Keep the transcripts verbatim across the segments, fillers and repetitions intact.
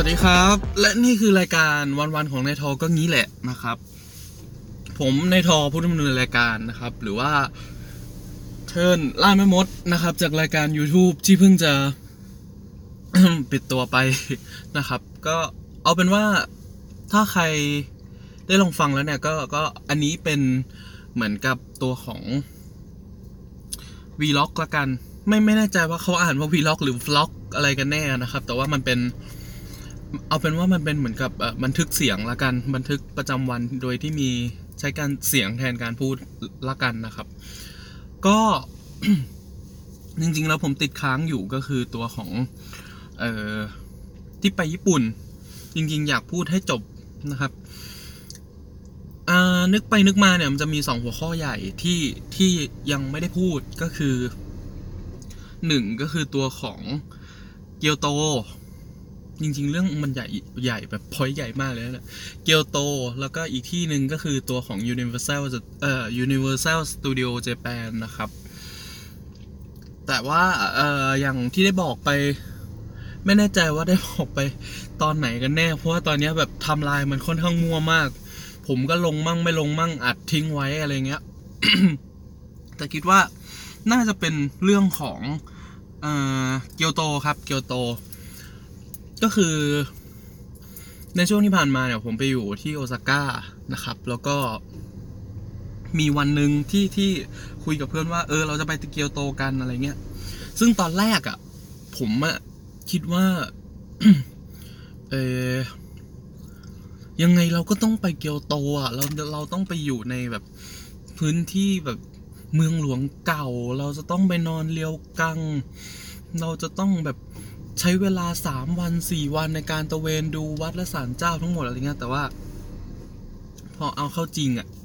วัสดีครับและนี่คือรายการวันๆของนายทอก็งี้แหละนะครับผมนายทอผู้ดำเนินรายการนะครับหรือว่าเทิร์นล่าแม่มดนะครับจากรายการ YouTube ที่เพิ่งจะ ปิดตัวไปนะครับก็เอาเป็นว่าถ้าใครได้ลองฟังแล้วเนี่ยก็ก็อันนี้เป็นเหมือนกับตัวของ Vlog ละกันไม่ไม่แน่ใจว่าเขาอ่านว่า Vlog หรือ Vlog อะไรกันแน่นะครับแต่ว่ามันเป็นเอาเป็นว่ามันเป็นเหมือนกับบันทึกเสียงละกันบันทึกประจำวันโดยที่มีใช้การเสียงแทนการพูดละกันนะครับก็ จริงๆแล้วผมติดค้างอยู่ก็คือตัวของเอ่อที่ไปญี่ปุ่นจริงๆอยากพูดให้จบนะครับอ่านึกไปนึกมาเนี่ยมันจะมีสองหัวข้อใหญ่ที่ที่ยังไม่ได้พูดก็คือหนึ่งก็คือตัวของเกียวโตจริงๆเรื่องมันใหญ่ใหญ่แบบพอยใหญ่มากเลยนะเกียวโตแล้วก็อีกที่หนึ่งก็คือตัวของ Universal เอ่อ Universal Studio Japan นะครับแต่ว่าเอ่ออย่างที่ได้บอกไปไม่แน่ใจว่าได้บอกไปตอนไหนกันแน่เพราะว่าตอนนี้แบบไทม์ไลน์มันค่อนข้างมั่วมากผมก็ลงมั่งไม่ลงมั่งอัดทิ้งไว้อะไรเงี้ย แต่คิดว่าน่าจะเป็นเรื่องของเอ่อเกียวโตครับเกียวโตก็คือในช่วงที่ผ่านมาเนี่ยผมไปอยู่ที่โอซาก้านะครับแล้วก็มีวันหนึ่งที่ที่คุยกับเพื่อนว่าเออเราจะไปเกียวโตกันอะไรเงี้ยซึ่งตอนแรกอ่ะผมอะคิดว่าเออยังไงเราก็ต้องไปเกียวโตอ่ะเราเราต้องไปอยู่ในแบบพื้นที่แบบเมืองหลวงเก่าเราจะต้องไปนอนเรียวกังเราจะต้องแบบใช้เวลาสามวันสี่วันในการตระเวนดูวัดและศาลเจ้าทั้งหมดอะไรเงี้ยแต่ว่าพอเอาเข้าจริงอ่ะ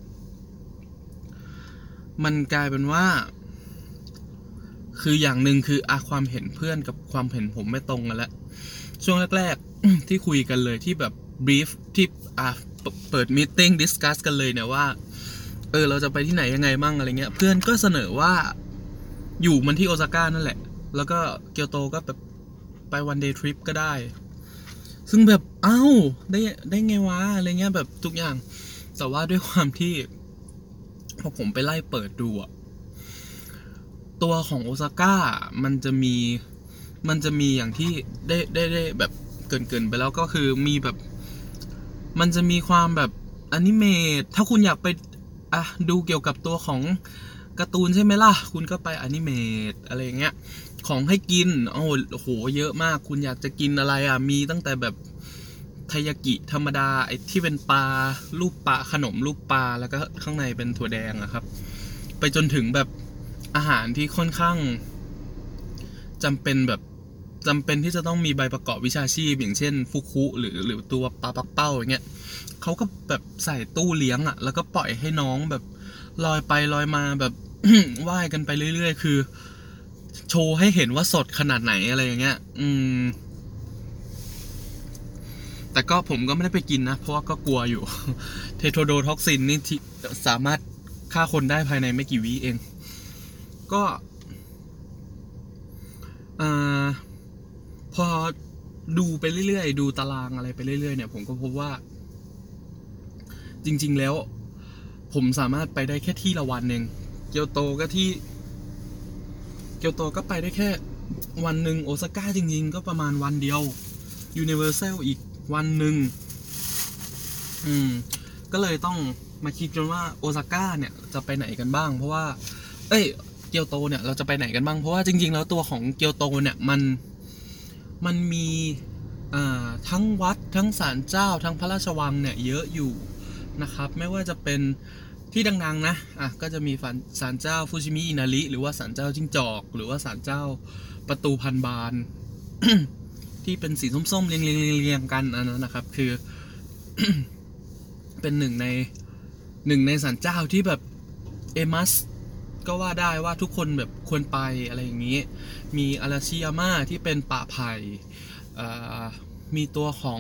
มันกลายเป็นว่าคืออย่างหนึ่งคืออาความเห็นเพื่อนกับความเห็นผมไม่ตรงกันแล้วช่วงแรกๆ ที่คุยกันเลยที่แบบบรีฟที่อ่ะเปิดมีตติ้งดิสคัสกันเลยเนี่ยว่าเออเราจะไปที่ไหนยังไงมั่งอะไรเงี้ยเพื่อนก็เสนอว่าอยู่มันที่โอซาก้านั่นแหละแล้วก็เกียวโตก็แบบไปวันเดย์ทริปก็ได้ซึ่งแบบอ้าวได้ได้ไงวะอะไรเงี้ยแบบทุกอย่างแต่ว่าด้วยความที่พอผมไปไล่เปิดดูอะตัวของโอซาก้ามันจะมีมันจะมีอย่างที่ได้ได้ได้แบบเกินเกินไปแล้วก็คือมีแบบมันจะมีความแบบอนิเมตถ้าคุณอยากไปอ่ะดูเกี่ยวกับตัวของการ์ตูนใช่ไหมล่ะคุณก็ไปอนิเมตอะไรเงี้ยของให้กินโอ้โหเยอะมากคุณอยากจะกินอะไรอ่ะมีตั้งแต่แบบไทยากิธรรมดาไอ้ที่เป็นปลารูปปลาขนมรูปปลาแล้วก็ข้างในเป็นถั่วแดงอะครับไปจนถึงแบบอาหารที่ค่อนข้างจำเป็นแบบจำเป็นที่จะต้องมีใบประกอบวิชาชีพอย่างเช่นฟุคุหรือหรือตัวปลาปักเป้าอย่างเงี้ยเขาก็แบบใส่ตู้เลี้ยงอะแล้วก็ปล่อยให้น้องแบบลอยไปลอยมาแบบ ว่ายกันไปเรื่อยๆคือโชว์ให้เห็นว่าสดขนาดไหนอะไรอย่างเงี้ยอืมแต่ก็ผมก็ไม่ได้ไปกินนะเพราะว่าก็กลัวอยู่ เทโทโดท็อกซินนี่ที่สามารถฆ่าคนได้ภายในไม่กี่วิเองก็อ่าพอดูไปเรื่อยๆดูตารางอะไรไปเรื่อยๆเนี่ยผมก็พบว่าจริงๆแล้วผมสามารถไปได้แค่ที่ละวันเองเกียวโตก็ที่เกียวโตก็ไปได้แค่วันหนึ่งโอซาก้าจริงๆก็ประมาณวันเดียว Universal อีกวันหนึ่งอืมก็เลยต้องมาคิดกันว่าโอซาก้าเนี่ยจะไปไหนกันบ้างเพราะว่าเอ้ยเกียวโตเนี่ยเราจะไปไหนกันบ้างเพราะว่าจริงๆแล้วตัวของเกียวโตเนี่ยมันมันมีอ่าทั้งวัดทั้งศาลเจ้าทั้งพระราชวังเนี่ยเยอะอยู่นะครับไม่ว่าจะเป็นที่ดังๆนะอ่ะก็จะมีศาลเจ้าฟูชิมิอินาริหรือว่าศาลเจ้าจิ้งจอกหรือว่าศาลเจ้าประตูพันบาน ที่เป็นสีส้มๆเรียงๆๆกันอันนั้นนะครับคือ เป็นหนึ่งในหนึ่งในศาลเจ้าที่แบบเอมัสก็ว่าได้ว่าทุกคนแบบควรไปอะไรอย่างนี้มีอาราชิยาม่าที่เป็นป่าไผ่มีตัวของ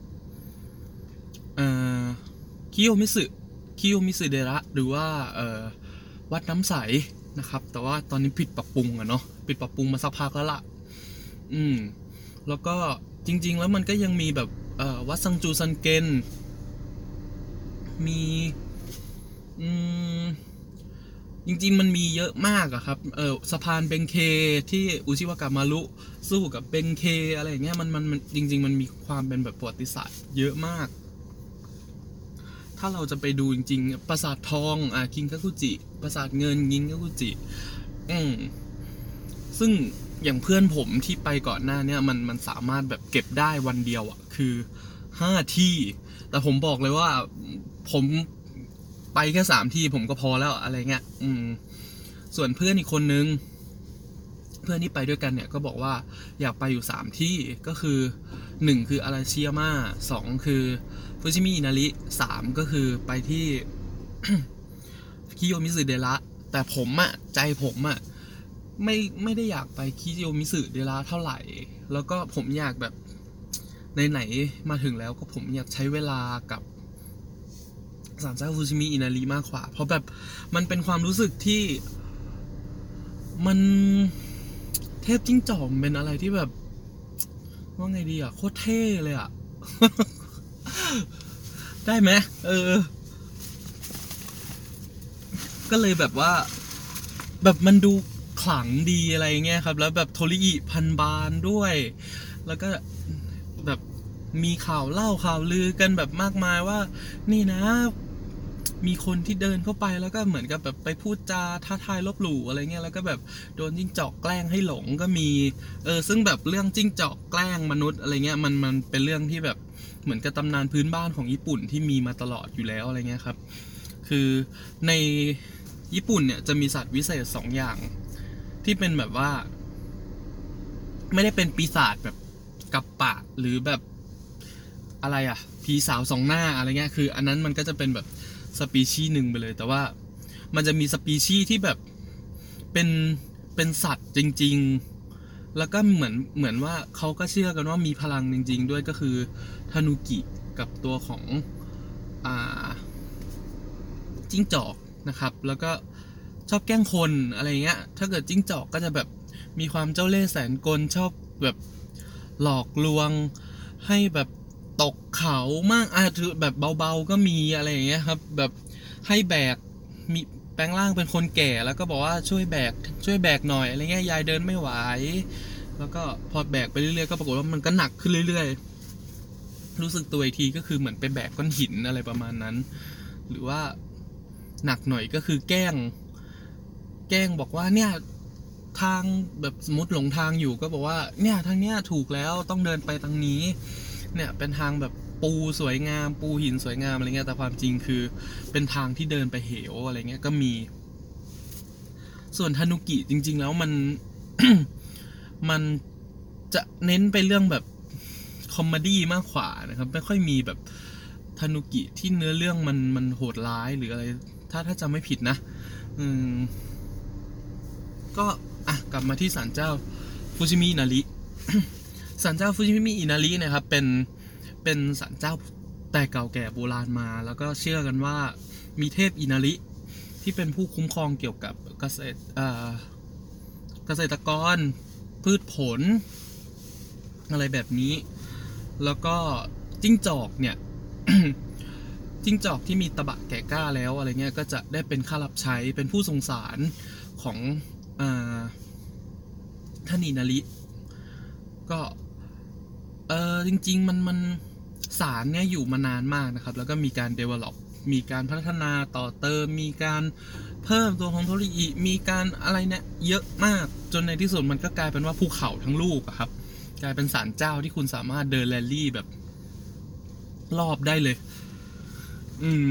คิโยมิสึคิโยมิสึเดระหรือว่าวัดน้ำใสนะครับแต่ว่าตอนนี้ปิดปรับปรุงอะเนาะปิดปรับปรุงมาสักพักแล้วล่ะอืมแล้วก็จริงๆแล้วมันก็ยังมีแบบเอ่อวัดซังจูซันเกนมีอืมจริงๆมันมีเยอะมากอะครับเออสะพานเบงเคที่อุชิวากามารุสู้กับเบงเคอะไรอย่างเงี้ยมันมันมันจริงๆมันมีความเป็นแบบประวัติศาสตร์เยอะมากถ้าเราจะไปดูจริงๆปราสาททองอ่ะกินกักุจิปราสาทเงินกินกักุจิอืมซึ่งอย่างเพื่อนผมที่ไปก่อนหน้าเนี่ยมันมันสามารถแบบเก็บได้วันเดียวอ่ะคือห้าที่แต่ผมบอกเลยว่าผมไปแค่สามที่ผมก็พอแล้วอะไรเงี้ยอืมส่วนเพื่อนอีกคนนึงเพื่อนที่ไปด้วยกันเนี่ยก็บอกว่าอยากไปอยู่สามที่ก็คือหนึ่งคืออาราชิยาม่าสองคือฟุจิมิอินาริสามก็คือไปที่ คิโยมิสึเดระแต่ผมอะใจผมอะไม่ไม่ได้อยากไปคิโยมิสึเดระเท่าไหร่แล้วก็ผมอยากแบบไหนๆมาถึงแล้วก็ผมอยากใช้เวลากับศาลเจ้าฟูจิมิอินาริมากกว่าเพราะแบบมันเป็นความรู้สึกที่มันเทพจิ้งจอกเป็นอะไรที่แบบว่าไงดีอะโคตรเท่เลยอะ ได้ไหมเออก็เลยแบบว่าแบบมันดูขลังดีอะไรเงี้ยครับแล้วแบบโทริอิพันบานด้วยแล้วก็แบบมีข่าวเล่าข่าวลือกันแบบมากมายว่านี่นะมีคนที่เดินเข้าไปแล้วก็เหมือนกับแบบไปพูดจาท้าทายลบหลู่อะไรเงี้ยแล้วก็แบบโดนจิ้งจอกแกล้งให้หลงก็มีเออซึ่งแบบเรื่องจิ้งจอกแกล้งมนุษย์อะไรเงี้ยมันมันเป็นเรื่องที่แบบเหมือนกับตำนานพื้นบ้านของญี่ปุ่นที่มีมาตลอดอยู่แล้วอะไรเงี้ยครับคือในญี่ปุ่นเนี่ยจะมีสัตว์วิเศษสองอย่างที่เป็นแบบว่าไม่ได้เป็นปีศาจแบบกับปะหรือแบบอะไรอะผีสาวสองหน้าอะไรเงี้ยคืออันนั้นมันก็จะเป็นแบบสปีชีส์หนึ่งไปเลยแต่ว่ามันจะมีสปีชีส์ที่แบบเป็นเป็นสัตว์จริงๆแล้วก็เหมือนเหมือนว่าเขาก็เชื่อกันว่ามีพลังจริงๆด้วยก็คือทานุกิกับตัวของอ่าจิ้งจอกนะครับแล้วก็ชอบแกล้งคนอะไรเงี้ยถ้าเกิดจิ้งจอกก็จะแบบมีความเจ้าเล่ห์แสนกลชอบแบบหลอกลวงให้แบบตกเขามากอาจจะแบบเบาๆก็มีอะไรอย่างเงี้ยครับแบบให้แบกมีแปลงร่างเป็นคนแก่แล้วก็บอกว่าช่วยแบกช่วยแบกหน่อยอะไรเงี้ยยายเดินไม่ไหวแล้วก็พอแบกไปเรื่อยๆก็ปรากฏว่ามันก็หนักขึ้นเรื่อยๆรู้สึกตัวอีกทีก็คือเหมือนไปแบกก้อนหินอะไรประมาณนั้นหรือว่าหนักหน่อยก็คือแกล้งแกล้งบอกว่าเนี่ยทางแบบสมมติหลงทางอยู่ก็บอกว่าเนี่ยทางเนี้ยถูกแล้วต้องเดินไปทางนี้เนี่ยเป็นทางแบบปูสวยงามปูหินสวยงามอะไรเงี้ยแต่ความจริงคือเป็นทางที่เดินไปเหวอะไรเงี้ยก็มีส่วนทานุกิจริงๆแล้วมัน มันจะเน้นไปเรื่องแบบคอมเมดี้มากกว่านะครับไม่ค่อยมีแบบทานุกิที่เนื้อเรื่องมันมันโหดร้ายหรืออะไรถ้าถ้าจำไม่ผิดนะอืมก็อ่ะกลับมาที่ศาลเจ้าฟูจิมิอินาริ ศาลเจ้าฟูจิมิอินารินะครับเป็นเป็นศาลเจ้าแต่เก่าแก่โบราณมาแล้วก็เชื่อกันว่ามีเทพอินาริที่เป็นผู้คุ้มครองเกี่ยวกับเกษตรเกษตรกรพืชผลอะไรแบบนี้แล้วก็จิ้งจอกเนี่ย จิ้งจอกที่มีตะบะแก่กล้าแล้วอะไรเงี้ยก็จะได้เป็นข้ารับใช้เป็นผู้สงสารของอ่าท่านอินาริก็เออจริงๆมันมันสารเนี่ยอยู่มานานมากนะครับแล้วก็มีการ develop มีการพัฒนาต่อเติมมีการเพิ่มตัวของโทริอิมีการอะไรเนี่ยเยอะมากจนในที่สุดมันก็กลายเป็นว่าภูเขาทั้งลูกอะครับกลายเป็นศาลเจ้าที่คุณสามารถเดินแรลลี่แบบรอบได้เลยอืม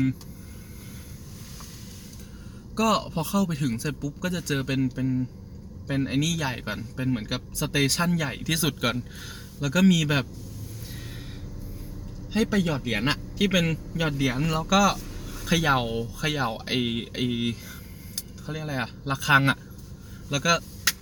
ก็พอเข้าไปถึงเสร็จปุ๊บก็จะเจอเป็นเป็นเป็นไอ้นี่ใหญ่ก่อนเป็นเหมือนกับสเตชันใหญ่ที่สุดก่อนแล้วก็มีแบบให้ไปหยอดเหรียญอะที่เป็นหยอดเหรียญแล้วก็เขย่าเขย่าไอไอเขาเรียกอะไรอะระฆังอะแล้วก็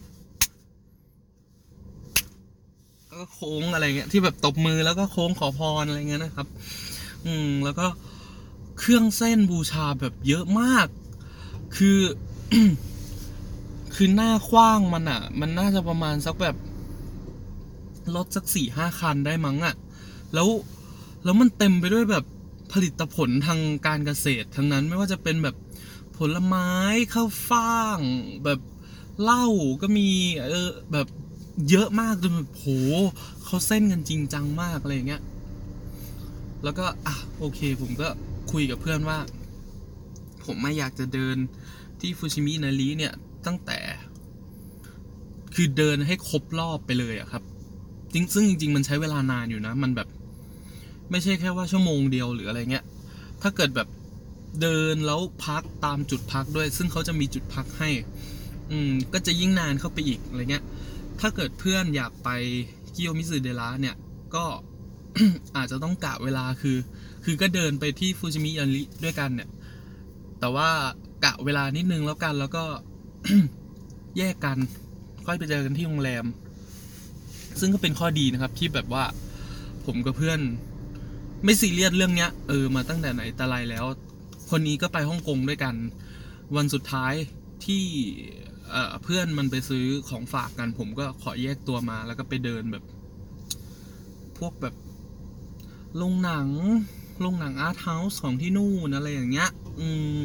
ก็โค้งอะไรเงี้ยที่แบบตบมือแล้วก็โค้งขอพรอะไรเงี้ยนะครับอืมแล้วก็เครื่องเส้นบูชาแบบเยอะมากคือ คือหน้ากว้างมันอ่ะมันน่าจะประมาณสักแบบรถสักสี่ห้าคันได้มั้งอะแล้วแล้วมันเต็มไปด้วยแบบผลิตผลทางการเกษตรทั้งนั้นไม่ว่าจะเป็นแบบผลไม้ข้าวฟ่างแบบเหล้าก็มีเออแบบเยอะมากจนแบบโหเขาเส้นกันจริงจังมากอะไรอย่างเงี้ยแล้วก็อ่ะโอเคผมก็คุยกับเพื่อนว่าผมไม่อยากจะเดินที่ฟูชิมินาริเนี่ยตั้งแต่คือเดินให้ครบรอบไปเลยอะครับจริงซึ่งจริงๆมันใช้เวลานานอยู่นะมันแบบไม่ใช่แค่ว่าชั่วโมงเดียวหรืออะไรเงี้ยถ้าเกิดแบบเดินแล้วพักตามจุดพักด้วยซึ่งเขาจะมีจุดพักให้อืมก็จะยิ่งนานเข้าไปอีกอะไรเงี้ยถ้าเกิดเพื่อนอยากไปกิโยมิสึเดระเนี่ยก็ อาจจะต้องกะเวลาคือคือก็เดินไปที่ฟูจิมิยันริด้วยกันเนี่ยแต่ว่ากะเวลานิดนึงแล้วกันแล้วก็ แยกกันค่อยไปเจอกันที่โรงแรมซึ่งก็เป็นข้อดีนะครับที่แบบว่าผมกับเพื่อนไม่ซีเรียสเรื่องเนี้ยเออมาตั้งแต่ไหนแต่ไรแล้วคนนี้ก็ไปฮ่องกงด้วยกันวันสุดท้ายที่เอ่อเพื่อนมันไปซื้อของฝากกันผมก็ขอแยกตัวมาแล้วก็ไปเดินแบบพวกแบบโรงหนังโรงหนังอาร์ตเฮาส์ของที่นู่นอะไรอย่างเงี้ยอืม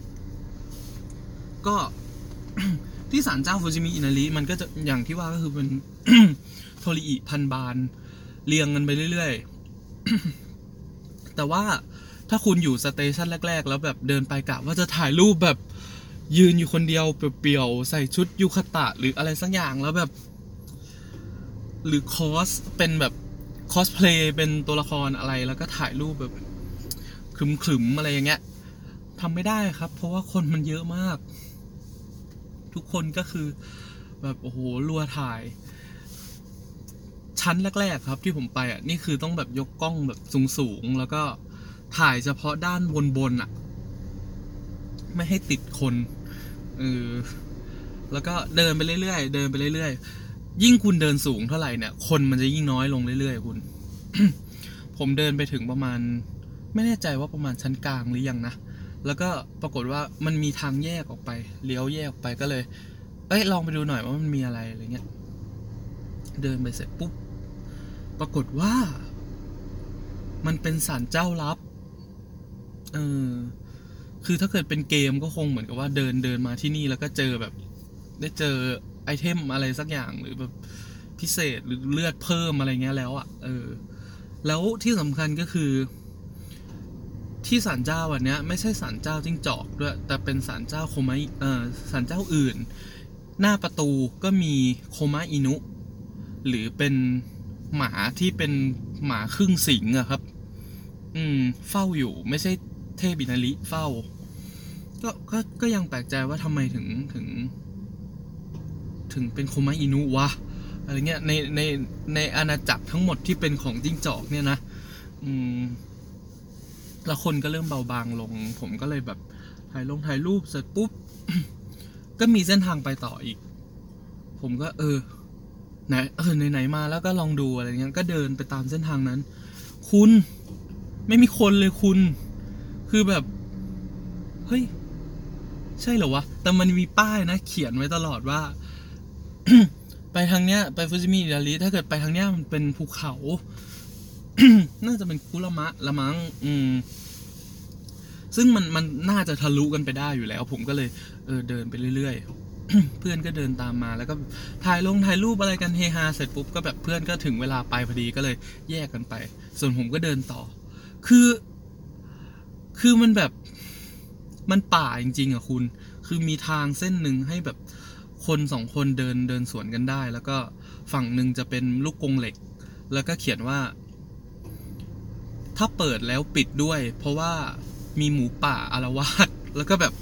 ก็ ที่ศาลเจ้าฟูจิมิอินาริมันก็จะอย่างที่ว่าก็คือเป็น โทริอิพันบานเรียงกันไปเรื่อยๆ แต่ว่าถ้าคุณอยู่สเตชันแรกๆแล้วแบบเดินไปกะว่าจะถ่ายรูปแบบยืนอยู่คนเดียวเปลี่ยวๆใส่ชุดยูคาตะหรืออะไรสักอย่างแล้วแบบหรือคอสเป็นแบบคอสเพลย์เป็นตัวละครอะไรแล้วก็ถ่ายรูปแบบขรึมๆอะไรอย่างเงี้ยทำไม่ได้ครับเพราะว่าคนมันเยอะมากทุกคนก็คือแบบโอ้โหรัวถ่ายชั้นแรกๆครับที่ผมไปอ่ะนี่คือต้องแบบยกกล้องแบบสูงๆแล้วก็ถ่ายเฉพาะด้านบนๆอ่ะไม่ให้ติดคนเออแล้วก็เดินไปเรื่อยๆเดินไปเรื่อยๆยิ่งคุณเดินสูงเท่าไหร่เนี่ยคนมันจะยิ่งน้อยลงเรื่อยๆคุณ ผมเดินไปถึงประมาณไม่แน่ใจว่าประมาณชั้นกลางหรือยังนะแล้วก็ปรากฏว่ามันมีทางแยกออกไปเลี้ยวแยกออกไปก็เลยเอ้ยลองไปดูหน่อยว่ามันมีอะไรอะไรเงี้ยเดินไปเสร็จปุ๊บปรากฏว่ามันเป็นศาลเจ้าลับเออคือถ้าเกิดเป็นเกมก็คงเหมือนกับว่าเดินเดินมาที่นี่แล้วก็เจอแบบได้เจอไอเทมอะไรสักอย่างหรือแบบพิเศษหรือเลือดเพิ่มอะไรเงี้ยแล้วอ่ะเออแล้วที่สำคัญก็คือที่ศาลเจ้าวันนี้ไม่ใช่ศาลเจ้าจิ้งจอกด้วยแต่เป็นศาลเจ้าโคมะเอ่อศาลเจ้าอื่นหน้าประตูก็มีโคมะอินุหรือเป็นหมาที่เป็นหมาครึ่งสิงอะครับอืมเฝ้าอยู่ไม่ใช่เทพอินาริเฝ้าก็ก็ก็ยังแปลกใจว่าทำไมถึงถึงถึงเป็นโคมะอินุวะอะไรเงี้ยในในในอาณาจักรทั้งหมดที่เป็นของจิ้งจอกเนี่ยนะอืมแล้วคนก็เริ่มเบาบางลงผมก็เลยแบบถ่ายลงถ่ายรูปเสร็จปุ๊บ ก็มีเส้นทางไปต่ออีกผมก็เออไหนเออไหนๆมาแล้วก็ลองดูอะไรเงี้ยก็เดินไปตามเส้นทางนั้นคุณไม่มีคนเลยคุณคือแบบเฮ้ยใช่เหรอวะแต่มันมีป้ายนะเขียนไว้ตลอดว่า ไปทางเนี้ยไปฟูจิมิอินาริถ้าเกิดไปทางเนี้ยมันเป็นภูเขา น่าจะเป็นคุระมะละมั้งอืมซึ่งมันมันน่าจะทะลุกันไปได้อยู่แล้วผมก็เลยเออเดินไปเรื่อยๆ เพื่อนก็เดินตามมาแล้วก็ถ่ายลงถ่ายรูปอะไรกันเฮฮาเสร็จปุ๊บก็แบบเพื่อนก็ถึงเวลาไปพอดีก็เลยแยกกันไปส่วนผมก็เดินต่อคือคือมันแบบมันป่าจริงๆอ่ะคุณคือมีทางเส้นหนึ่งให้แบบคนสองคนเดินเดินสวนกันได้แล้วก็ฝั่งหนึ่งจะเป็นลูกกรงเหล็กแล้วก็เขียนว่าถ้าเปิดแล้วปิดด้วยเพราะว่ามีหมูป่าอาละวาดแล้วก็แบบ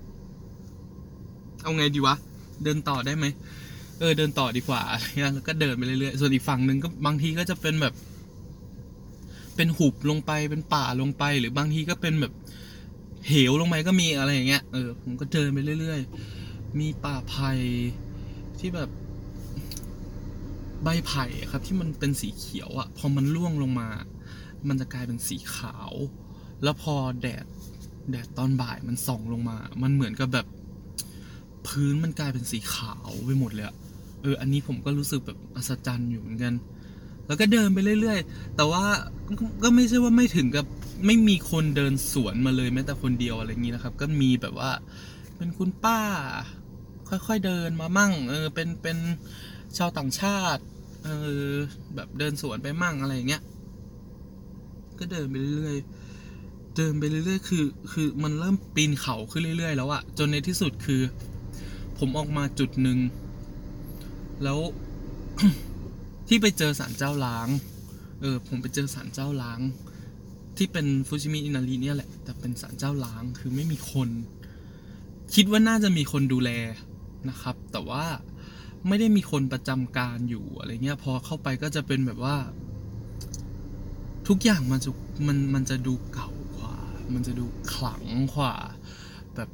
เอาไงดีวะเดินต่อได้ไหมเออเดินต่อดีกว่าอะไรเงี้ยแล้วก็เดินไปเรื่อยๆส่วนอีกฝั่งหนึ่งก็บางทีก็จะเป็นแบบเป็นหุบลงไปเป็นป่าลงไปหรือบางทีก็เป็นแบบเหวลงไปก็มีอะไรอย่างเงี้ยเออผมก็เดินไปเรื่อยๆมีป่าไผ่ที่แบบใบไผ่ครับที่มันเป็นสีเขียวอ่ะพอมันร่วงลงมามันจะกลายเป็นสีขาวแล้วพอแดดแดดตอนบ่ายมันส่องลงมามันเหมือนกับแบบพื้นมันกลายเป็นสีขาวไปหมดเลยอะเอออันนี้ผมก็รู้สึกแบบอัศจรรย์อยู่เหมือนกันแล้วก็เดินไปเรื่อยๆแต่ว่าก็ไม่ใช่ว่าไม่ถึงกับไม่มีคนเดินสวนมาเลยแม้แต่คนเดียวอะไรอย่างนี้นะครับก็มีแบบว่าเป็นคุณป้าค่อยๆเดินมามั่งเออเป็นเป็นชาวต่างชาติเออแบบเดินสวนไปมั่งอะไรอย่างเงี้ยก็เดินไปเรื่อยๆเดินไปเรื่อยๆคือคือมันเริ่มปีนเขาขึ้นเรื่อยๆแล้วอะจนในที่สุดคือผมออกมาจุดหนึ่งแล้ว ที่ไปเจอศาลเจ้าล้างเออผมไปเจอศาลเจ้าล้างที่เป็นฟูจิมิอินาริเนี่ยแหละแต่เป็นศาลเจ้าล้างคือไม่มีคนคิดว่าน่าจะมีคนดูแลนะครับแต่ว่าไม่ได้มีคนประจำการอยู่อะไรเงี้ยพอเข้าไปก็จะเป็นแบบว่าทุกอย่างมันจะมันมันจะดูเก่ากว่ามันจะดูขลังกว่าแบบ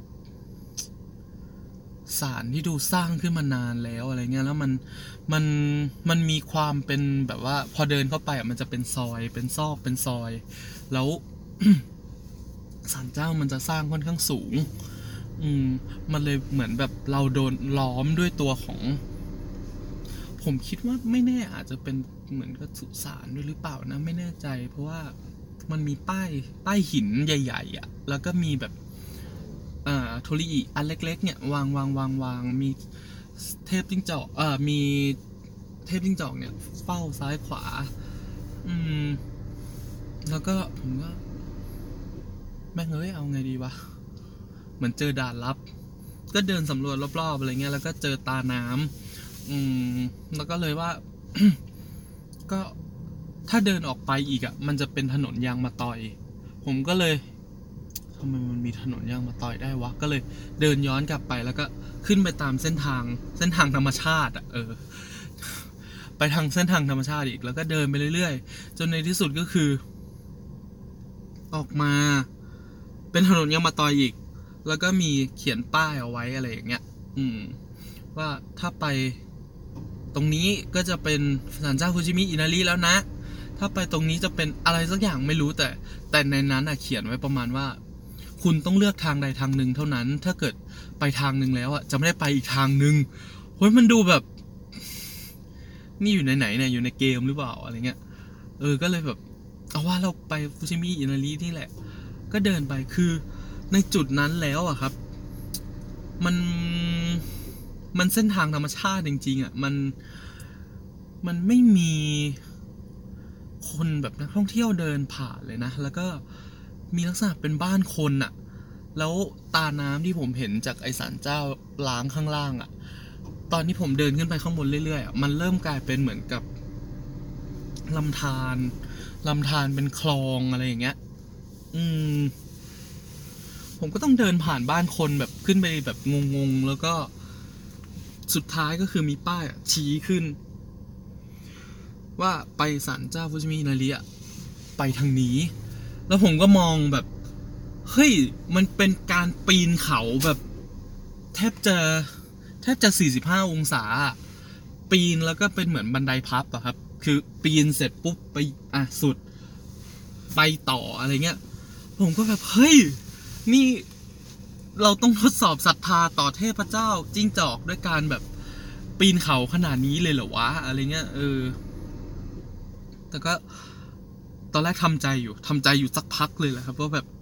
ศาลที่ดูสร้างขึ้นมานานแล้วอะไรเงี้ยแล้วมันมันมันมีความเป็นแบบว่าพอเดินเข้าไปอ่ะมันจะเป็นซอยเป็นซอกเป็นซอยแล้ว ศาลเจ้ามันจะสร้างค่อนข้างสูงอืมมันเลยเหมือนแบบเราโดนล้อมด้วยตัวของผมคิดว่าไม่แน่อาจจะเป็นเหมือนกับสุสานด้วยหรือเปล่านะไม่แน่ใจเพราะว่ามันมีป้ายป้ายหินใหญ่ๆอ่ะแล้วก็มีแบบอ่าโทริอิอันเล็กๆเนี่ยวางวางวางวางมีเทพจิ้งจอกเอ่อมีเทพจิ้งจอกเนี่ยเฝ้าซ้ายขวาอืมแล้วก็ผมก็แม่งเอ้ยเอาไงดีวะเหมือนเจอด่านลับก็เดินสำรวจรอบๆอะไรเงี้ยแล้วก็เจอตาน้ำอืมแล้วก็เลยว่า ก็ถ้าเดินออกไปอีกอ่ะมันจะเป็นถนนยางมะตอยผมก็เลยทำไมมันมีถนนยางมะตอยได้วะก็เลยเดินย้อนกลับไปแล้วก็ขึ้นไปตามเส้นทางเส้นทางธรรมชาติอ่ะเออไปทางเส้นทางธรรมชาติอีกแล้วก็เดินไปเรื่อยๆจนในที่สุดก็คือออกมาเป็นถนนยางมะตอยอีกแล้วก็มีเขียนป้ายเอาไว้อะไรอย่างเงี้ยอืมว่าถ้าไปตรงนี้ก็จะเป็นศาลเจ้าฟูจิมิอินาริแล้วนะถ้าไปตรงนี้จะเป็นอะไรสักอย่างไม่รู้แต่แต่ในนั้นอ่ะเขียนไว้ประมาณว่าคุณต้องเลือกทางใดทางหนึ่งเท่านั้นถ้าเกิดไปทางหนึ่งแล้วอ่ะจะไม่ได้ไปอีกทางหนึ่งเฮ้ยมันดูแบบนี่อยู่ไหนๆเนี่ยอยู่ในเกมหรือเปล่าอะไรเงี้ยเออก็เลยแบบเอาว่าเราไปฟูจิมิอินารินี่แหละก็เดินไปคือในจุดนั้นแล้วอะครับมันมันเส้นทางธรรมชาติจริงๆอ่ะมันมันไม่มีคนแบบนักท่องเที่ยวเดินผ่านเลยนะแล้วก็มีลักษณะเป็นบ้านคนอ่ะแล้วตาน้ำที่ผมเห็นจากไอศาลเจ้าล้างข้างล่างอ่ะตอนที่ผมเดินขึ้นไปข้างบนเรื่อยๆอ่ะมันเริ่มกลายเป็นเหมือนกับลำธารลำธารเป็นคลองอะไรอย่างเงี้ยอืมผมก็ต้องเดินผ่านบ้านคนแบบขึ้นไปแบบงงๆแล้วก็สุดท้ายก็คือมีป้ายชี้ขึ้นว่าไปศาลเจ้าฟูจิมิอินาริอะไปทางนี้แล้วผมก็มองแบบเฮ้ยมันเป็นการปีนเขาแบบแทบจะแทบจะสี่สิบห้าองศาปีนแล้วก็เป็นเหมือนบันไดพับอะครับคือปีนเสร็จปุ๊บไปอ่ะสุดไปต่ออะไรเงี้ยผมก็แบบเฮ้ยนี่เราต้องทดสอบศรัทธาต่อเทพเจ้าจิ้งจอกด้วยการแบบปีนเขาขนาดนี้เลยเหรอวะอะไรเงี้ยเออแต่ก็ตอนแรกทำใจอยู่ทำใจอยู่สักพักเลยแหละครับว่าแบบ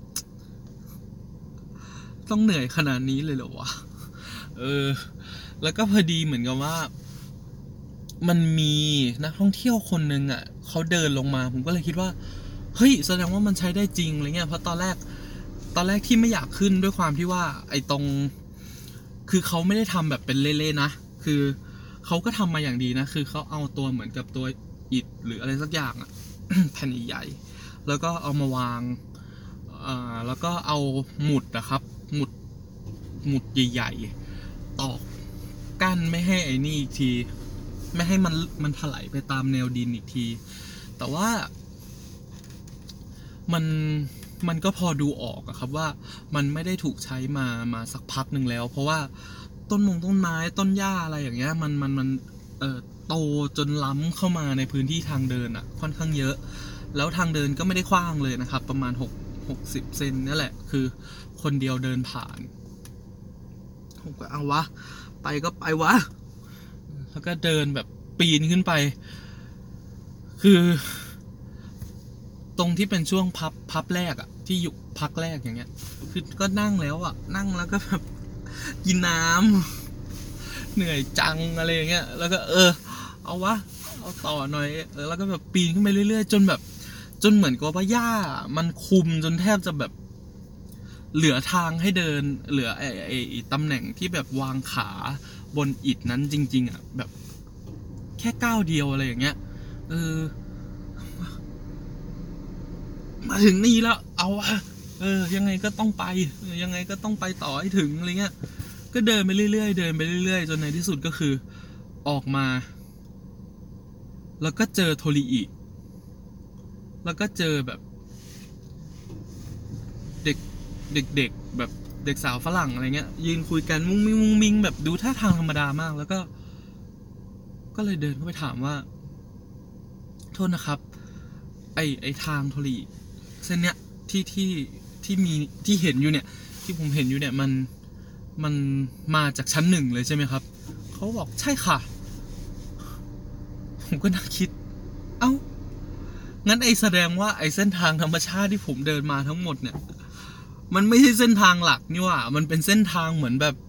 ต้องเหนื่อยขนาดนี้เลยเหรอวะเออแล้วก็พอดีเหมือนกับว่ามันมีนักท่องเที่ยวคนนึงอ่ะเขาเดินลงมาผมก็เลยคิดว่าเฮ้ยแสดงว่ามันใช้ได้จริงอะไรเงี้ยเพราะตอนแรกตอนแรกที่ไม่อยากขึ้นด้วยความที่ว่าไอ้ตรงคือเขาไม่ได้ทำแบบเป็นเล่ๆนะคือเขาก็ทำมาอย่างดีนะคือเขาเอาตัวเหมือนกับตัวอิฐหรืออะไรสักอย่างอะ แผ่นใหญ่ๆแล้วก็เอามาวางอ่าแล้วก็เอาหมุดนะครับหมุดหมุดใหญ่ๆตอกกั้นไม่ให้ไอ้นี่อีกทีไม่ให้มันมันถลายไปตามแนวดินอีกทีแต่ว่ามันมันก็พอดูออกอะครับว่ามันไม่ได้ถูกใช้มามาสักพักหนึ่งแล้วเพราะว่าต้นมงต้นไม้ต้นหญ้าอะไรอย่างเงี้ยมันมันมันเอ่อโตจนล้ำเข้ามาในพื้นที่ทางเดินอะค่อนข้างเยอะแล้วทางเดินก็ไม่ได้กว้างเลยนะครับประมาณหก หกสิบเซนนี่แหละคือคนเดียวเดินผ่านผมก็เอาวะไปก็ไปวะแล้วก็เดินแบบปีนขึ้นไปคือตรงที่เป็นช่วงพับพับแรกอะที่อยู่พักแรกอย่างเงี้ยคือก็นั่งแล้วอะนั่งแล้วก็แบบกินน้ำเหนื่อยจังอะไรอย่างเงี้ยแล้วก็เออเอาวะเอาต่อหน่อยเออแล้วก็แบบปีนขึ้นไปเรื่อยๆจนแบบจนเหมือนกับว่าหญ้ามันคุมจนแทบจะแบบเหลือทางให้เดินเหลือไอ้ไอ้ตำแหน่งที่แบบวางขาบนอิฐนั้นจริงๆอ่ะแบบแค่ก้าวเดียวอะไรอย่างเงี้ยเออมาถึงนี่แล้วเอาวะเออยังไงก็ต้องไปยังไงก็ต้องไปต่อให้ถึงอะไรเงี้ยก็เดินไปเรื่อยๆเดินไปเรื่อยๆจนในที่สุดก็คือออกมาแล้วก็เจอโทริอิแล้วก็เจอแบบเด็กเด็กๆแบบเด็กสาวฝรั่งอะไรเงี้ยยืนคุยกันมุ้งมิ้งมุ้งมิ้งแบบดูท่าทางธรรมดามากแล้วก็ก็เลยเดินเข้าไปถามว่าโทษนะครับไอไอทางโทริเส้นเนี้ยที่ที่ที่มีที่เห็นอยู่เนี่ยที่ผมเห็นอยู่เนี่ยมันมันมาจากชั้นหนึ่งเลยใช่ไหมครับเขาบอกใช่ค่ะผมก็นั่งคิดเอ้างั้นไอแสดงว่าไอเส้นทางธรรมชาติที่ผมเดินมาทั้งหมดเนี่ยมันไม่ใช่เส้นทางหลักนี่หว่ามันเป็นเส้นทางเหมือนแบบ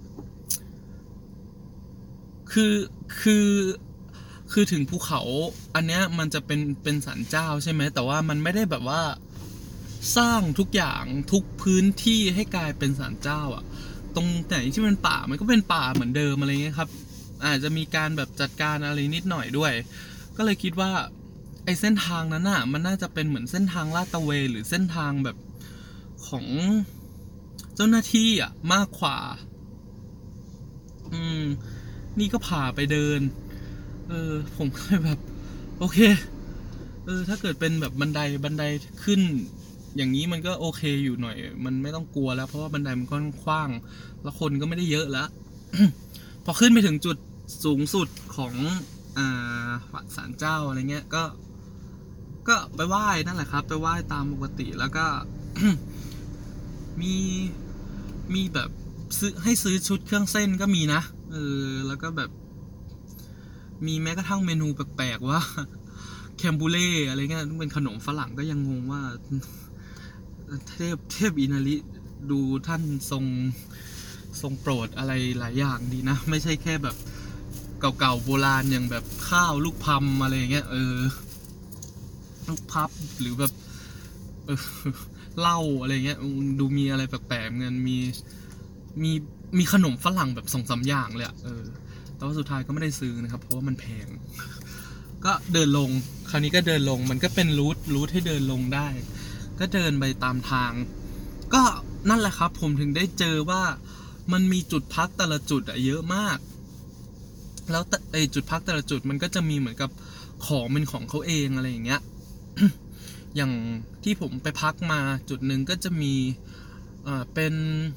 คือคือคือถึงภูเขาอันเนี้ยมันจะเป็นเป็นศาลเจ้าใช่ไหมแต่ว่ามันไม่ได้แบบว่าสร้างทุกอย่างทุกพื้นที่ให้กลายเป็นศาลเจ้าอ่ะตรงไหนที่มันป่ามันก็เป็นป่าเหมือนเดิมอะไรเงี้ยครับอาจจะมีการแบบจัดการอะไรนิดหน่อยด้วยก็เลยคิดว่าไอ้เส้นทางนั้นน่ะมันน่าจะเป็นเหมือนเส้นทางลาดตระเวนหรือเส้นทางแบบของเจ้าหน้าที่อ่ะมากกว่าอืมนี่ก็พาไปเดินเออผมก็เลยแบบโอเคเออถ้าเกิดเป็นแบบบันไดบันไดขึ้นอย่างนี้มันก็โอเคอยู่หน่อยมันไม่ต้องกลัวแล้วเพราะว่าบันไดมันก็กว้างแล้วคนก็ไม่ได้เยอะแล้ว พอขึ้นไปถึงจุดสูงสุดของอ่าศาลเจ้าอะไรเงี้ยก็ก็ไปไหว้นั่นแหละครับไปไหว้ตามปกติแล้วก็ มีมีแบบซื้อให้ซื้อชุดเครื่องเส้นก็มีนะเออแล้วก็แบบมีแม้กระทั่งเมนูแปลกๆว่าแคมบูเล่อะไรเงี้ยเป็นขนมฝรั่งก็ยังงงว่าเทพเทพอินาริดูท่านทรงทรงโปรดอะไรหลายอย่างดีนะไม่ใช่แค่แบบเก่าๆโบราณอย่างแบบข้าวลูกพัมอะไรเงี้ยเออลูกพับหรือแบบเออเหล้าอะไรเงี้ยดูมีอะไรแปลกๆเงินมีมีมีขนมฝรั่งแบบสองสามอย่างเลยอะเออแต่ว่าสุดท้ายก็ไม่ได้ซื้อนะครับเพราะว่ามันแพงก็เดินลงคราวนี้ก็เดินลงมันก็เป็นรูทรูทให้เดินลงได้ก็เดินไปตามทางก็นั่นแหละครับผมถึงได้เจอว่ามันมีจุดพักแต่ละจุดอะเยอะมากแล้วไอจุดพักแต่ละจุดมันก็จะมีเหมือนกับของเป็นของเขาเองอะไรอย่างเงี้ย อย่างที่ผมไปพักมาจุดหนึ่งก็จะมีอ่าเป็น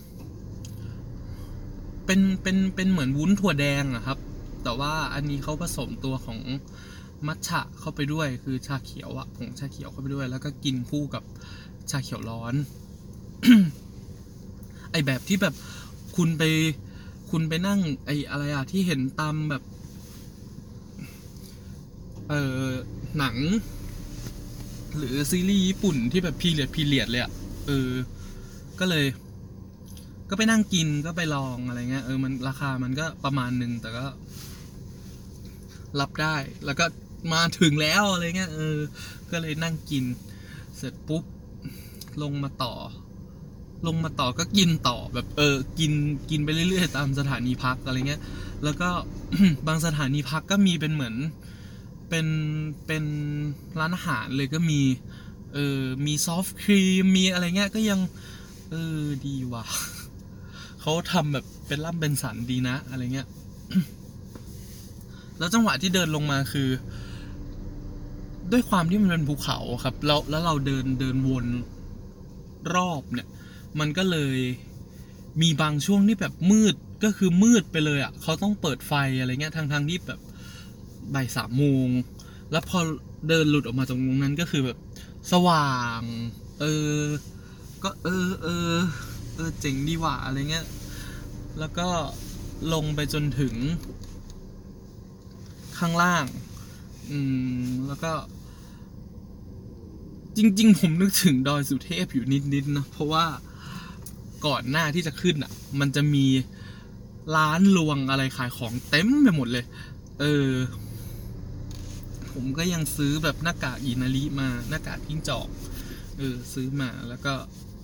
เป็นเป็นเป็นเหมือนวุ้นถั่วแดงอะครับแต่ว่าอันนี้เขาผสมตัวของมัทฉะเข้าไปด้วยคือชาเขียวอะผงชาเขียวเข้าไปด้วยแล้วก็กินคู่กับชาเขียวร้อน ไอแบบที่แบบคุณไปคุณไปนั่งไออะไรอะที่เห็นตามแบบเออหนังหรือซีรีส์ญี่ปุ่นที่แบบพีเรียดพีเรียดเลยอะเออก็เลยก็ไปนั่งกินก็ไปลองอะไรเงี้ยเออมันราคามันก็ประมาณนึงแต่ก็รับได้แล้วก็มาถึงแล้วอะไรเงี้ยเออก็เลยนั่งกินเสร็จปุ๊บลงมาต่อลงมาต่อก็กินต่อแบบเออกินกินไปเรื่อยๆตามสถานีพักอะไรเงี้ยแล้วก็ บางสถานีพักก็มีเป็นเหมือนเป็นเป็นร้านอาหารเลยก็มีเออมีซอฟต์ครีมมีอะไรเงี้ยก็ยังเออดีว่ะ เขาทำแบบเป็นร่ำเป็นสันดีนะอะไรเงี้ย แล้วจังหวะที่เดินลงมาคือด้วยความที่มันเป็นภูเขาครับแล้วแล้วเราเดินเดินวนรอบเนี่ยมันก็เลยมีบางช่วงที่แบบมืดก็คือมืดไปเลยอ่ะเขาต้องเปิดไฟอะไรเงี้ยทางทางที่แบบบ่ายสามโมงแล้วพอเดินหลุดออกมาตรงนั้นก็คือแบบสว่างเออก็เออเออเออเจ๋งดีว่ะอะไรเงี้ยแล้วก็ลงไปจนถึงข้างล่างอืมแล้วก็จริงๆผมนึกถึงดอยสุเทพอยู่นิดๆนะเพราะว่าก่อนหน้าที่จะขึ้นอ่ะมันจะมีร้านรวงอะไรขายของเต็มไปหมดเลยเออผมก็ยังซื้อแบบหน้ากากอินาริมาหน้ากากจิ้งจอกเออซื้อมาแล้วก็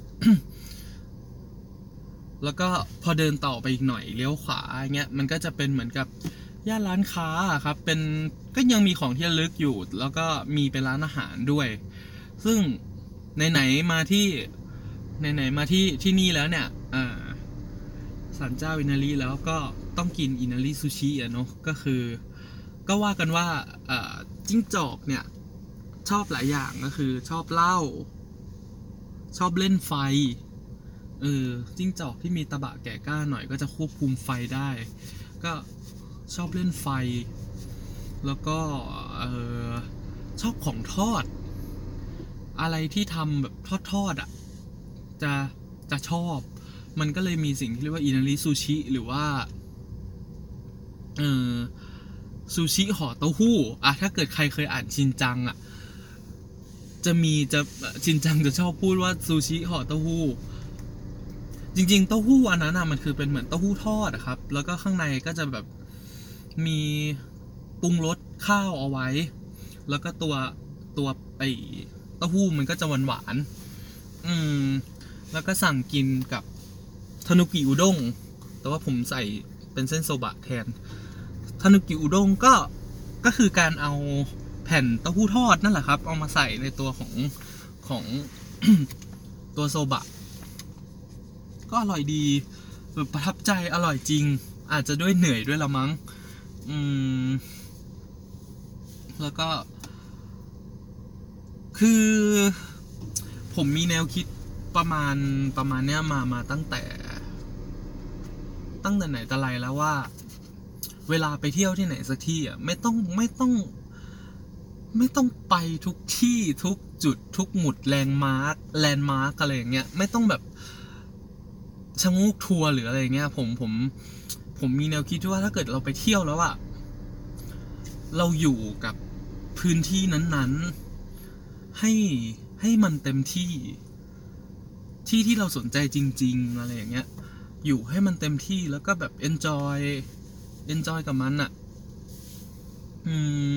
แล้วก็พอเดินต่อไปอีกหน่อยเลี้ยวขวาเงี้ยมันก็จะเป็นเหมือนกับย่านร้านค้าครับเป็นก็ยังมีของที่ระลึกอยู่แล้วก็มีเป็นร้านอาหารด้วยซึ่งไหนๆมาที่ไหนๆมาที่ที่นี่แล้วเนี่ยอ่าศาลเจ้าอินาริแล้วก็ต้องกินอินาริซูชิอ่ะเนาะก็คือก็ว่ากันว่าอ่าจิ้งจอกเนี่ยชอบหลายอย่างก็คือชอบเหล้าชอบเล่นไฟเออจิ้งจอกที่มีตะบะแก่กล้าหน่อยก็จะควบคุมไฟได้ก็ชอบเล่นไฟแล้วก็เออชอบของทอดอะไรที่ทำแบบทอดๆอ่ะจะจะชอบมันก็เลยมีสิ่งที่เรียกว่าอินาริซูชิหรือว่าเออซูชิห่อเต้าหู้อ่ะถ้าเกิดใครเคยอ่านชินจังอ่ะจะมีจะชินจังจะชอบพูดว่าซูชิห่อเต้าหู้จริงๆเต้าหู้อันนั้นอ่ะมันคือเป็นเหมือนเต้าหู้ทอดอะครับแล้วก็ข้างในก็จะแบบมีปรุงรสข้าวเอาไว้แล้วก็ตัวตัวไอเต้าหู้มันก็จะหวานหวานอืมแล้วก็สั่งกินกับทานุกิอุด้งแต่ว่าผมใส่เป็นเส้นโซบะแทนทานุกิอุด้งก็ก็คือการเอาแผ่นเต้าหู้ทอดนั่นแหละครับเอามาใส่ในตัวของของ ตัวโซบะก็อร่อยดีแบบประทับใจอร่อยจริงอาจจะด้วยเหนื่อยด้วยละมั้งอืมแล้วก็คือผมมีแนวคิดประมาณประมาณเนี้ยมามาตั้งแต่ตั้งแต่ไหนแต่ไรแล้วว่าเวลาไปเที่ยวที่ไหนสักที่อ่ะไม่ต้องไม่ต้องไม่ต้องไปทุกที่ทุกจุดทุกหมุดแลนด์มาร์คแลนด์มาร์คอะไรอย่างเงี้ยไม่ต้องแบบชะงูกทัวร์หรืออะไรเงี้ยผมผมผมมีแนวคิดว่าถ้าเกิดเราไปเที่ยวแล้วอะเราอยู่กับพื้นที่นั้นๆให้ให้มันเต็มที่ที่ที่เราสนใจจริงๆอะไรอย่างเงี้ยอยู่ให้มันเต็มที่แล้วก็แบบ enjoy enjoy กับมันอะอืม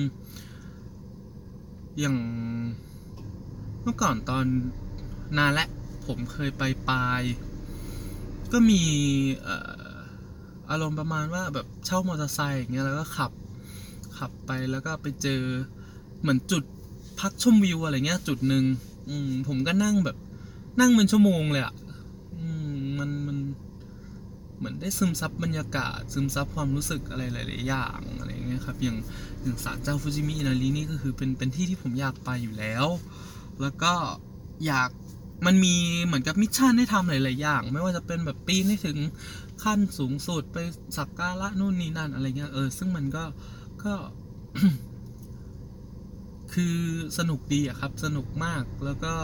อย่างเมื่อก่อนตอนนานและผมเคยไปปายก็มีเอ่ออารมณ์ประมาณว่าแบบเช่ามอเตอร์ไซค์อย่างเงี้ยแล้วก็ขับขับไปแล้วก็ไปเจอเหมือนจุดพักชมวิวอะไรเงี้ยจุดหนึ่งอืมผมก็นั่งแบบนั่งเป็นชั่วโมงเลยอ่ะอืมมันมันเหมือนได้ซึมซับบรรยากาศซึมซับความรู้สึกอะไรหลายๆอย่างอะไรเงี้ยครับอย่างอย่างศาลเจ้าฟูจิมิอินารินี่ก็คือเป็นเป็นที่ที่ผมอยากไปอยู่แล้วแล้วก็อยากมันมีเหมือนกับมิชชั่นให้ทำหลายๆอย่างไม่ว่าจะเป็นแบบปีนให้ถึงขั้นสูงสุดไปสักการะนู่นนี่นั่นอะไรเงี้ยเออซึ่งมันก็ก็ คือสนุกดีอะครับสนุกมากแล้วก็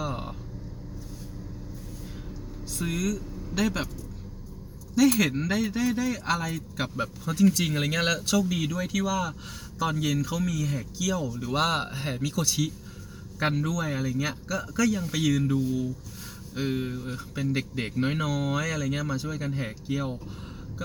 ซื้อได้แบบได้เห็นได้ได้ได้อะไรกับแบบเขาจริงๆอะไรเงี้ยแล้วโชคดีด้วยที่ว่าตอนเย็นเขามีแห่เกี้ยวหรือว่าแห่มิโคชิกันด้วยอะไรเงี้ยก็ก็ยังไปยืนดูเออเป็นเด็กๆน้อยๆอะไรเงี้ยมาช่วยกันแห่เกี้ยวก็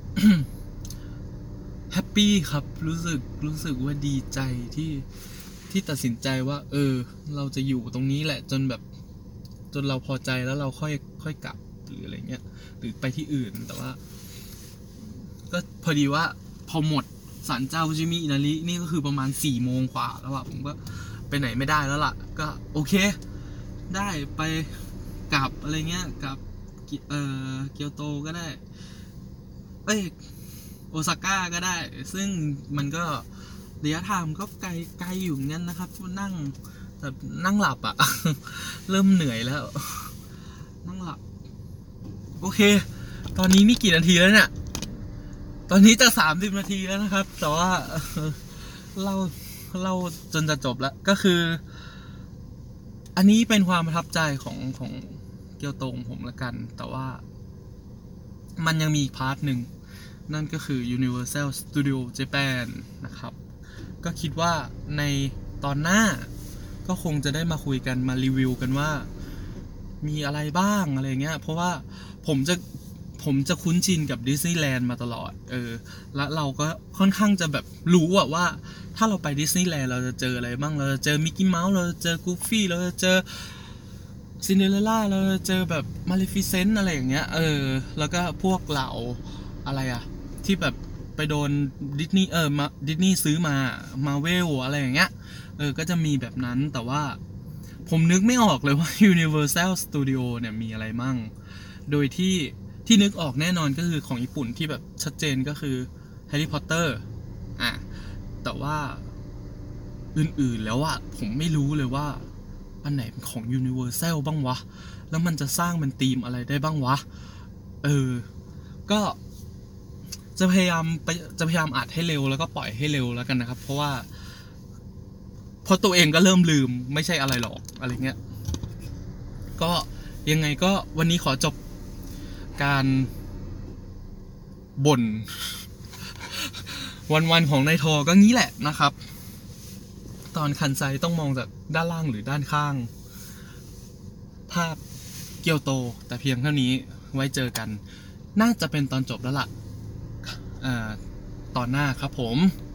แฮปปี้ครับรู้สึกรู้สึกว่าดีใจที่ที่ตัดสินใจว่าเออเราจะอยู่ตรงนี้แหละจนแบบจนเราพอใจแล้วเราค่อยค่อยกลับหรืออะไรเงี้ยหรือไปที่อื่นแต่ว่าก็พอดีว่าพอหมดศาลเจ้าฟูจิมิอินารินี่ก็คือประมาณสี่โมงกว่าแล้วอะผมก็ไปไหนไม่ได้แล้วล่ะก็โอเคได้ไปกลับอะไรเงี้ยกลับเอ่อเกียวโตก็ได้เอ้ยโอซาก้าก็ได้ซึ่งมันก็ระยะทางก็ไกลไกลอยู่งั้นนะครับนั่งแบบนั่งหลับอะ เริ่มเหนื่อยแล้วนั่งหลับโอเคตอนนี้นี่กี่นาทีแล้วเนี่ยตอนนี้จะสามสิบนาทีแล้วนะครับแต่ว่าเราเราจนจะจบแล้วก็คืออันนี้เป็นความประทับใจของของเกียวโตของผมละกันแต่ว่ามันยังมีอีกพาร์ทหนึ่งนั่นก็คือ Universal Studio Japan นะครับก็คิดว่าในตอนหน้าก็คงจะได้มาคุยกันมารีวิวกันว่ามีอะไรบ้างอะไรเงี้ยเพราะว่าผมจะผมจะคุ้นชินกับดิสนีย์แลนด์มาตลอดเออและเราก็ค่อนข้างจะแบบรู้อะว่าถ้าเราไปดิสนีย์แลนด์เราจะเจออะไรบ้างเราจะเจอมิกกี้เมาส์เราจะเจอกูฟี่เราจะเจอซินเดอเรลล่าเราจะเจอแบบมาเลฟิเซนต์อะไรอย่างเงี้ยเออแล้วก็พวกเหล่าอะไรอะที่แบบไปโดนดิสนีย์เออมาดิสนีย์ซื้อมามาเวลอะไรอย่างเงี้ยเออก็จะมีแบบนั้นแต่ว่าผมนึกไม่ออกเลยว่า Universal Studio เนี่ยมีอะไรมั่งโดยที่ที่นึกออกแน่นอนก็คือของญี่ปุ่นที่แบบชัดเจนก็คือ Harry Potter อ่ะแต่ว่าอื่นๆแล้วอะผมไม่รู้เลยว่าอันไหนเป็นของ Universal บ้างวะแล้วมันจะสร้างเป็นธีมอะไรได้บ้างวะเออก็จะพยายามไปจะพยายามอัดให้เร็วแล้วก็ปล่อยให้เร็วแล้วกันนะครับเพราะว่าเพราะตัวเองก็เริ่มลืมไม่ใช่อะไรหรอกอะไรเงี้ยก็ยังไงก็วันนี้ขอจบการบ่นวันๆของนายทอก็งี้แหละนะครับตอนคันไซต้องมองจากด้านล่างหรือด้านข้างภาพเกียวโตแต่เพียงเท่านี้ไว้เจอกันน่าจะเป็นตอนจบแล้วล่ะอ่าตอนหน้าครับผม